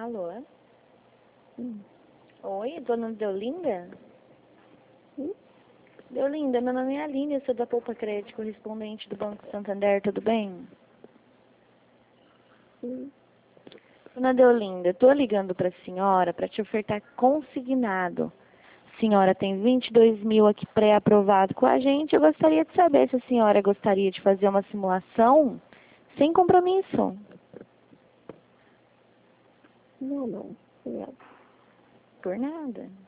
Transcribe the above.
Alô? Hum. Oi, dona Deolinda? Hum? Deolinda, meu nome é Aline, eu sou da Poupa Crédito, correspondente do Banco Santander, tudo bem? Hum. Dona Deolinda, estou ligando para a senhora para te ofertar consignado. A senhora tem 22 mil aqui pré-aprovado com a gente. Eu gostaria de saber se a senhora gostaria de fazer uma simulação sem compromisso. Não. Obrigada. Por nada.